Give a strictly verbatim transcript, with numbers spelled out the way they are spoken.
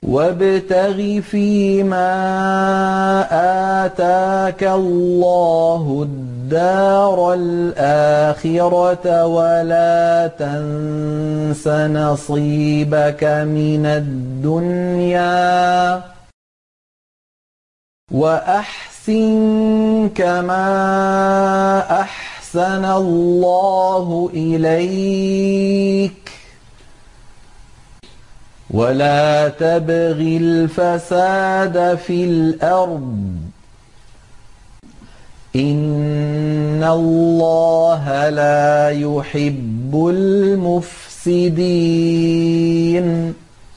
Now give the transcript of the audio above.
وابتغ فيما آتاك الله الدار الآخرة ولا تنس نصيبك من الدنيا وأحسن كما أحسن الله إليك ولا تبغ الفساد في الأرض إن الله لا يحب المفسدين